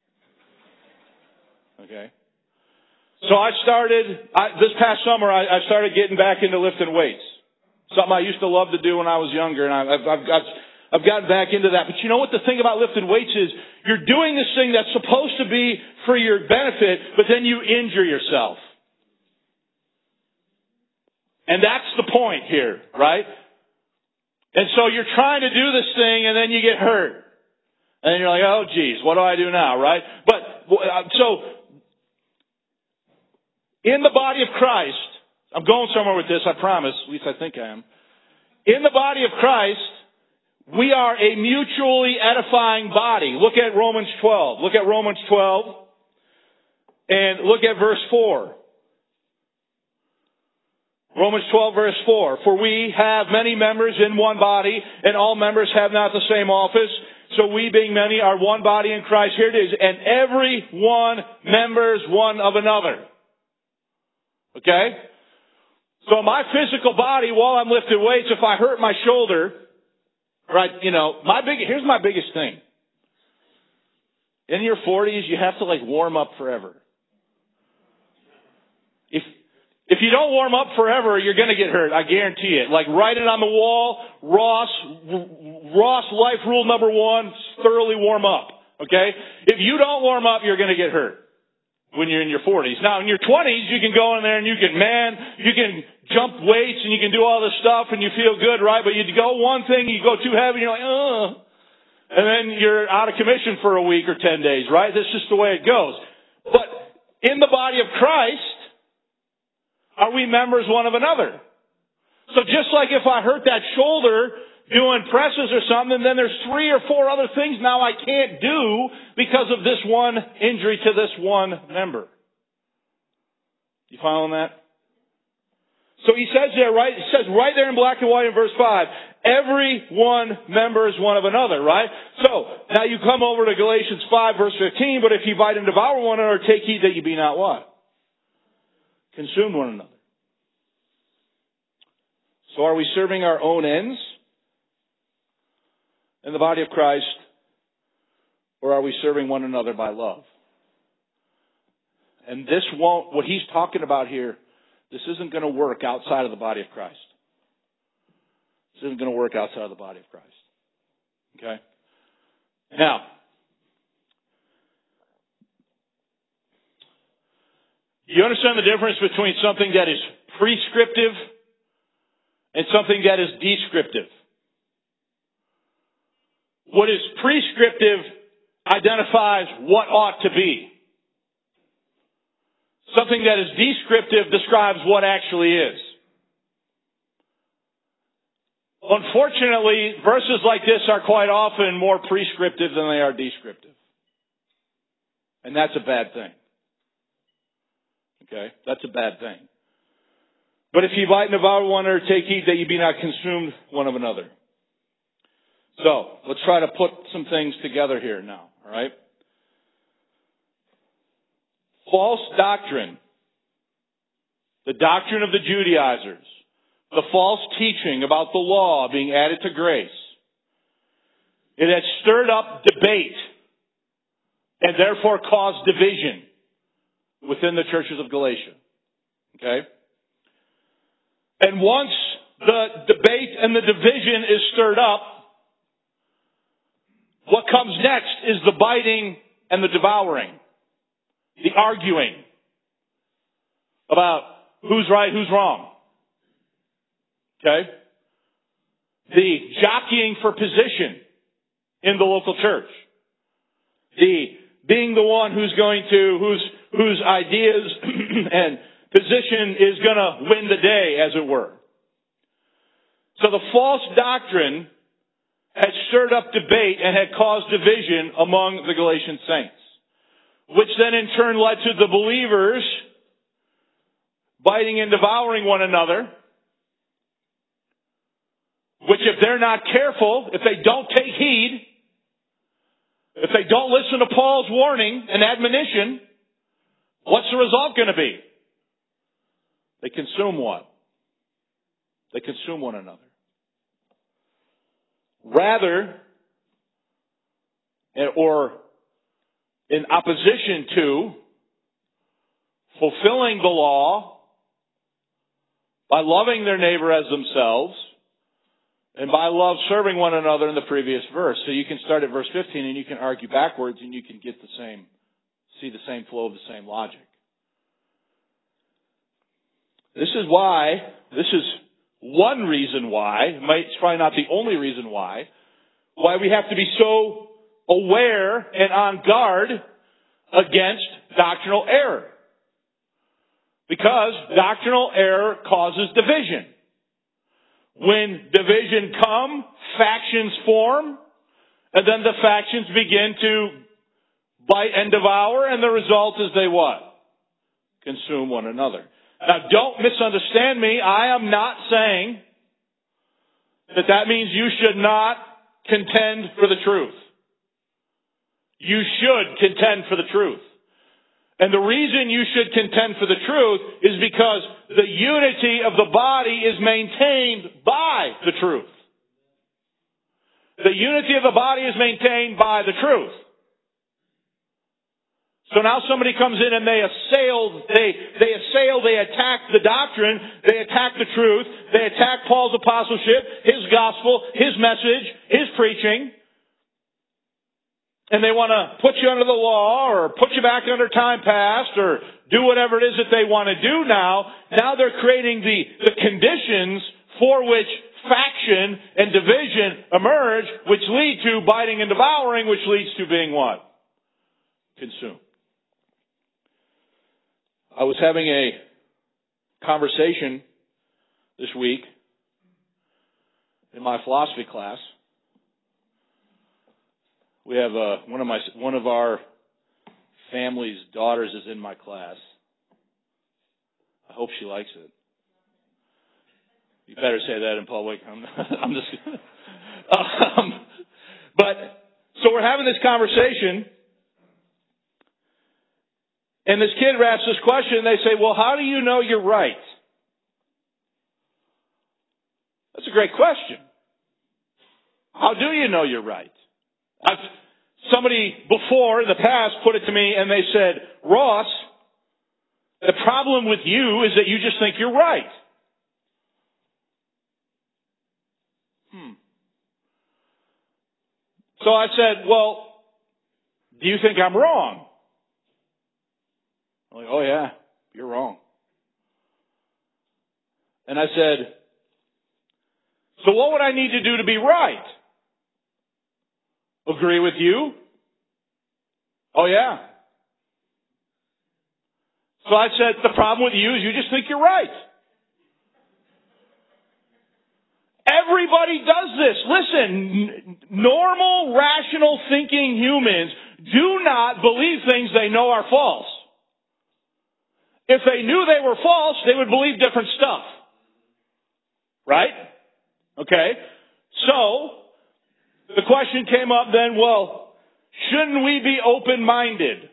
A: Okay. So I started, I, this past summer, I, I started getting back into lifting weights. Something I used to love to do when I was younger, and I, I've, I've got, I've gotten back into that. But you know what the thing about lifting weights is? You're doing this thing that's supposed to be for your benefit, but then you injure yourself. And that's the point here, right? And so you're trying to do this thing, and then you get hurt. And you're like, oh, geez, what do I do now, right? But, so, in the body of Christ, I'm going somewhere with this, I promise, at least I think I am. In the body of Christ, we are a mutually edifying body. Look at Romans twelve. Look at Romans twelve. And look at verse four. Romans twelve, verse four. For we have many members in one body, and all members have not the same office. So we, being many, are one body in Christ. Here it is. And every one members one of another. Okay? So my physical body, while I'm lifting weights, if I hurt my shoulder, right, you know, my big, here's my biggest thing. In your forties, you have to like warm up forever. If, if you don't warm up forever, you're going to get hurt. I guarantee it. Like, write it on the wall. Ross, Ross life rule number one, thoroughly warm up. Okay? If you don't warm up, you're going to get hurt when you're in your forties. Now, in your twenties, you can go in there and you can, man, you can jump weights and you can do all this stuff and you feel good, right? But you go one thing, you go too heavy, and you're like, ugh. And then you're out of commission for a week or ten days, right? That's just the way it goes. But in the body of Christ, are we members one of another? So just like if I hurt that shoulder doing presses or something, then there's three or four other things now I can't do because of this one injury to this one member. You following that? So he says there, right? It says right there in black and white in verse five, every one member is one of another, right? So, now you come over to Galatians five, verse fifteen, but if you bite and devour one another, take heed that you be not what? Consume one another. So are we serving our own ends in the body of Christ, or are we serving one another by love? And this won't, what he's talking about here, this isn't going to work outside of the body of Christ. This isn't going to work outside of the body of Christ. Okay? Now, you understand the difference between something that is prescriptive and something that is descriptive? What is prescriptive identifies what ought to be. Something that is descriptive describes what actually is. Unfortunately, verses like this are quite often more prescriptive than they are descriptive. And that's a bad thing. Okay? That's a bad thing. But if you bite and devour one another, take heed that you be not consumed one of another. So, let's try to put some things together here now, all right? False doctrine, the doctrine of the Judaizers, the false teaching about the law being added to grace, it has stirred up debate and therefore caused division within the churches of Galatia. Okay? And once the debate and the division is stirred up, what comes next is the biting and the devouring. The arguing about who's right, who's wrong. Okay? The jockeying for position in the local church. The being the one who's going to, whose, whose ideas and position is going to win the day, as it were. So the false doctrine had stirred up debate and had caused division among the Galatian saints, which then in turn led to the believers biting and devouring one another, which if they're not careful, if they don't take heed, if they don't listen to Paul's warning and admonition, what's the result going to be? They consume what? They consume one another. Rather, or in opposition to fulfilling the law by loving their neighbor as themselves, and by love serving one another in the previous verse. So you can start at verse fifteen and you can argue backwards and you can get the same, see the same flow of the same logic. This is why, this is one reason why, it's probably not the only reason why, why we have to be so aware and on guard against doctrinal error. Because doctrinal error causes division. When division come, factions form, and then the factions begin to bite and devour, and the result is they what? Consume one another. Now, don't misunderstand me. I am not saying that that means you should not contend for the truth. You should contend for the truth. And the reason you should contend for the truth is because the unity of the body is maintained by the truth. The unity of the body is maintained by the truth. So now somebody comes in and they assail, they, they assail, they attack the doctrine, they attack the truth, they attack Paul's apostleship, his gospel, his message, his preaching, and they want to put you under the law or put you back under time past or do whatever it is that they want to do now. Now they're creating the, the conditions for which faction and division emerge, which lead to biting and devouring, which leads to being what? Consumed. I was having a conversation this week in my philosophy class. We have uh, one of my one of our family's daughters is in my class. I hope she likes it. You better say that in public. I'm, I'm just. um, but so we're having this conversation. And this kid asks this question, and they say, well, how do you know you're right? That's a great question. How do you know you're right? I've, somebody before, in the past, put it to me, and they said, Ross, the problem with you is that you just think you're right. Hmm. So I said, well, do you think I'm wrong? I'm like, oh yeah, you're wrong. And I said, so what would I need to do to be right? Agree with you? Oh yeah. So I said, the problem with you is you just think you're right. Everybody does this. Listen, n- normal, rational thinking humans do not believe things they know are false. If they knew they were false, they would believe different stuff. Right? Okay? So, the question came up then, well, shouldn't we be open-minded?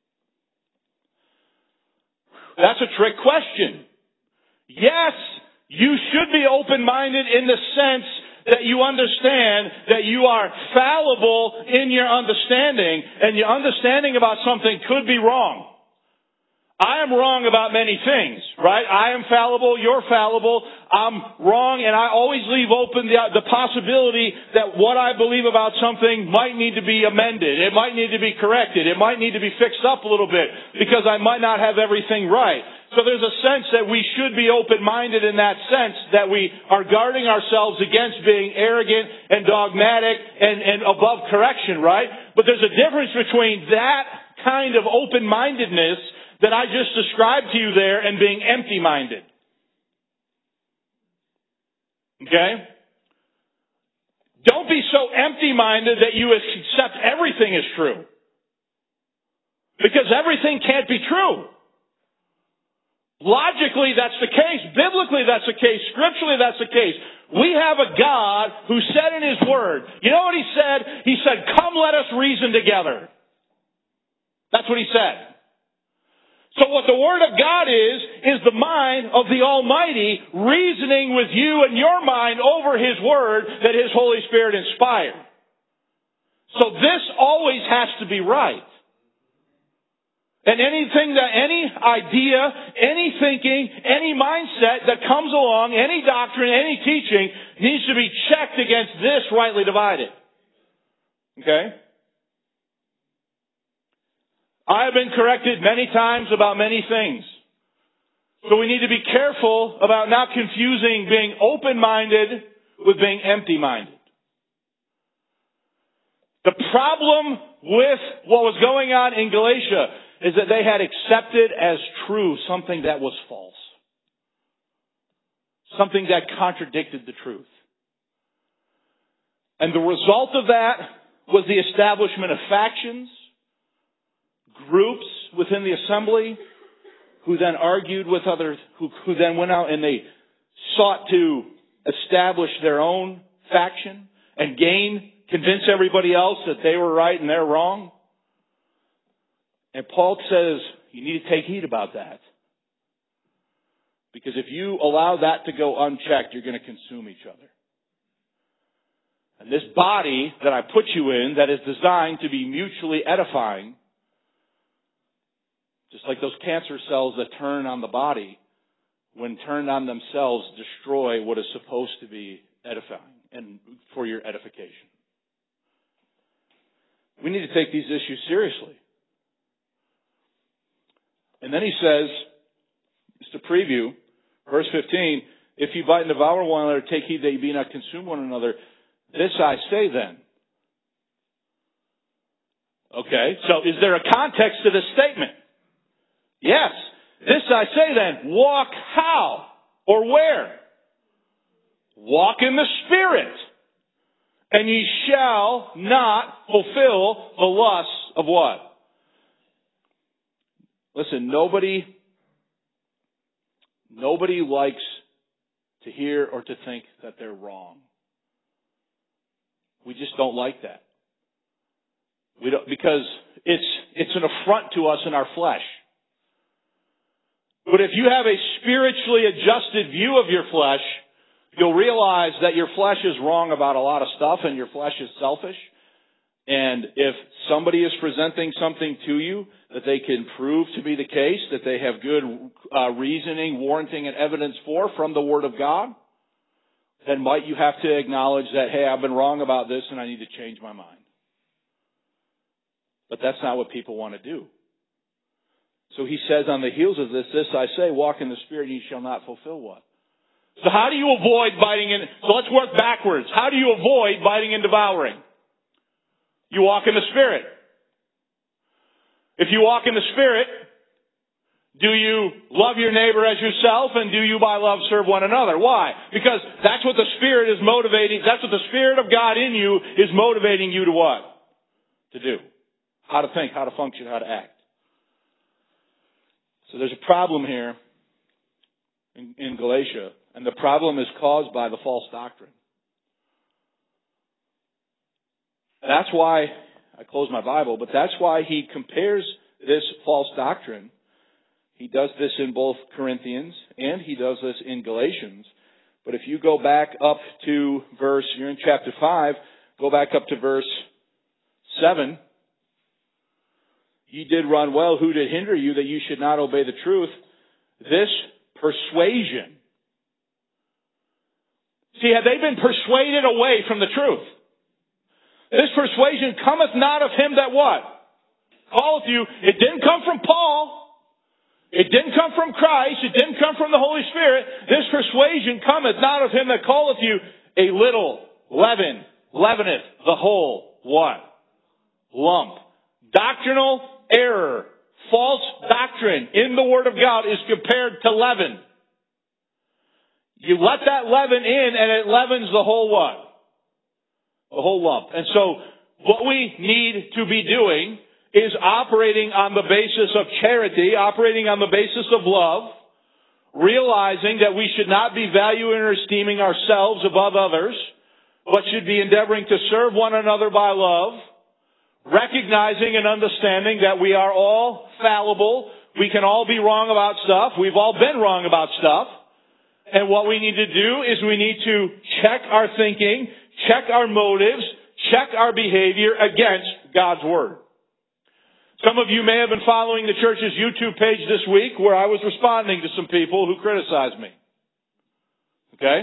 A: That's a trick question. Yes, you should be open-minded in the sense that you understand that you are fallible in your understanding, and your understanding about something could be wrong. I am wrong about many things, right? I am fallible, you're fallible, I'm wrong, and I always leave open the, the possibility that what I believe about something might need to be amended. It might need to be corrected. It might need to be fixed up a little bit because I might not have everything right. So there's a sense that we should be open-minded in that sense, that we are guarding ourselves against being arrogant and dogmatic and, and above correction, right? But there's a difference between that kind of open-mindedness that I just described to you there and being empty-minded. Okay? Don't be so empty-minded that you accept everything as true. Because everything can't be true. Logically, that's the case. Biblically, that's the case. Scripturally, that's the case. We have a God who said in His Word, you know what He said? He said, come let us reason together. That's what He said. So what the Word of God is, is the mind of the Almighty reasoning with you and your mind over His Word that His Holy Spirit inspired. So this always has to be right. And anything that, any idea, any thinking, any mindset that comes along, any doctrine, any teaching, needs to be checked against this rightly divided. Okay? I have been corrected many times about many things. So we need to be careful about not confusing being open-minded with being empty-minded. The problem with what was going on in Galatia is that they had accepted as true something that was false. Something that contradicted the truth. And the result of that was the establishment of factions, groups within the assembly, who then argued with others, who, who then went out and they sought to establish their own faction and gain, convince everybody else that they were right and they're wrong. And Paul says, you need to take heed about that. Because if you allow that to go unchecked, you're going to consume each other. And this body that I put you in, that is designed to be mutually edifying, just like those cancer cells that turn on the body, when turned on themselves, destroy what is supposed to be edifying and for your edification. We need to take these issues seriously. And then he says, just to preview, verse fifteen, if you bite and devour one another, take heed that you be not consumed one another. This I say then. Okay, so is there a context to this statement? Yes. This I say then, walk how or where? Walk in the Spirit, and ye shall not fulfill the lusts of what? Listen, nobody, nobody likes to hear or to think that they're wrong. We just don't like that. We don't, because it's, it's an affront to us in our flesh. But if you have a spiritually adjusted view of your flesh, you'll realize that your flesh is wrong about a lot of stuff and your flesh is selfish. And if somebody is presenting something to you that they can prove to be the case, that they have good uh, reasoning, warranting, and evidence for from the Word of God, then might you have to acknowledge that, hey, I've been wrong about this and I need to change my mind. But that's not what people want to do. So he says on the heels of this, this I say, walk in the Spirit and ye shall not fulfill what? So how do you avoid biting and... So let's work backwards. How do you avoid biting and devouring? You walk in the Spirit. If you walk in the Spirit, do you love your neighbor as yourself, and do you by love serve one another? Why? Because that's what the Spirit is motivating. That's what the Spirit of God in you is motivating you to what? To do. How to think, how to function, how to act. So there's a problem here in, in Galatia, and the problem is caused by the false doctrine. That's why, I close my Bible, but that's why he compares this false doctrine. He does this in both Corinthians and he does this in Galatians. But if you go back up to verse, you're in chapter five, go back up to verse seven. Ye did run well, who did hinder you that you should not obey the truth? This persuasion. See, had they been persuaded away from the truth? This persuasion cometh not of him that what? Calleth you. It didn't come from Paul. It didn't come from Christ. It didn't come from the Holy Spirit. This persuasion cometh not of him that calleth you. A little leaven leaveneth the whole what? Lump. Doctrinal error. false doctrine in the Word of God is compared to leaven. You let that leaven in and it leavens the whole what? The whole lump. And so what we need to be doing is operating on the basis of charity, operating on the basis of love, realizing that we should not be valuing or esteeming ourselves above others, but should be endeavoring to serve one another by love, recognizing and understanding that we are all fallible. We can all be wrong about stuff. We've all been wrong about stuff. And what we need to do is we need to check our thinking, check our motives, check our behavior against God's Word. Some of you may have been following the church's YouTube page this week where I was responding to some people who criticized me. Okay?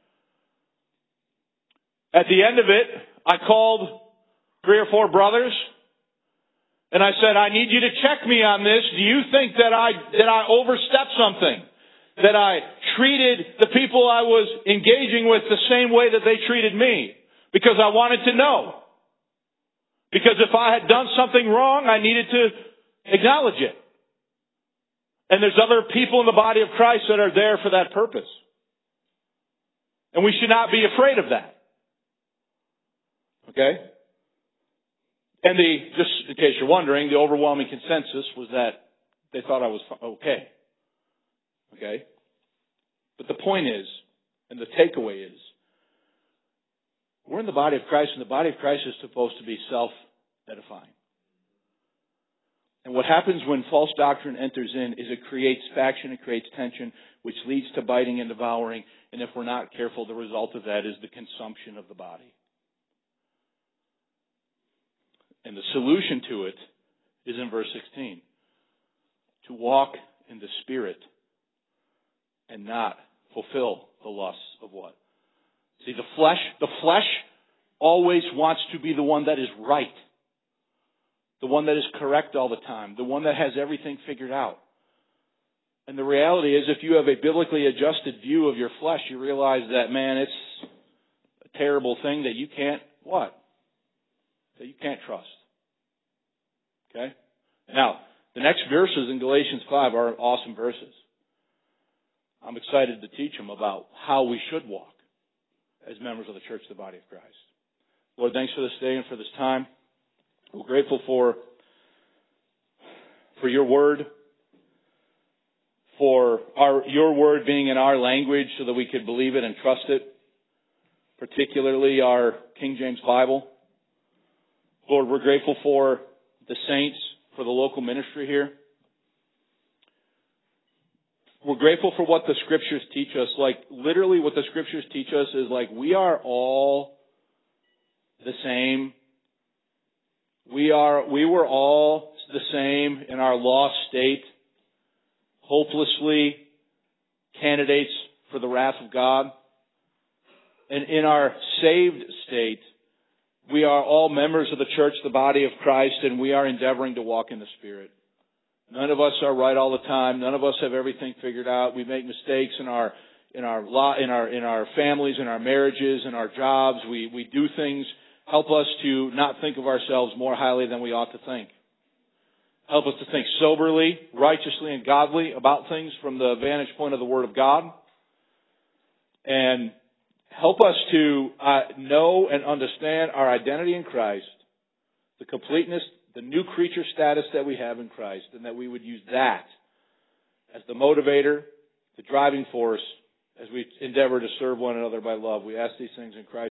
A: At the end of it, I called three or four brothers and I said, I need you to check me on this. Do you think that I, that I overstepped something? That I treated the people I was engaging with the same way that they treated me? Because I wanted to know. Because if I had done something wrong, I needed to acknowledge it. And there's other people in the body of Christ that are there for that purpose. And we should not be afraid of that. Okay? And the, just in case you're wondering, the overwhelming consensus was that they thought I was okay. Okay? But the point is, and the takeaway is, we're in the body of Christ, and the body of Christ is supposed to be self-edifying. And what happens when false doctrine enters in is it creates faction, it creates tension, which leads to biting and devouring. And if we're not careful, the result of that is the consumption of the body. And the solution to it is in verse sixteen. To walk in the Spirit and not fulfill the lusts of what? See, the flesh, the flesh always wants to be the one that is right. The one that is correct all the time. The one that has everything figured out. And the reality is, if you have a biblically adjusted view of your flesh, you realize that, man, it's a terrible thing that you can't, what? That you can't trust. Okay? Now, the next verses in Galatians five are awesome verses. I'm excited to teach them about how we should walk as members of the church, the body of Christ. Lord, thanks for this day and for this time. We're grateful for, for your word, for our, your word being in our language so that we could believe it and trust it, particularly our King James Bible. Lord, we're grateful for the saints, for the local ministry here. We're grateful for what the Scriptures teach us. Like, literally what the Scriptures teach us is like, we are all the same. We are, we were all the same in our lost state, hopelessly candidates for the wrath of God. And in our saved state, we are all members of the church, the body of Christ, and we are endeavoring to walk in the Spirit. None of us are right all the time. None of us have everything figured out. We make mistakes in our in our in our in our families, in our marriages, in our jobs. We we do things. Help us to not think of ourselves more highly than we ought to think. Help us to think soberly, righteously, and godly about things from the vantage point of the Word of God. And help us to uh, know and understand our identity in Christ, the completeness, the new creature status that we have in Christ, and that we would use that as the motivator, the driving force, as we endeavor to serve one another by love. We ask these things in Christ.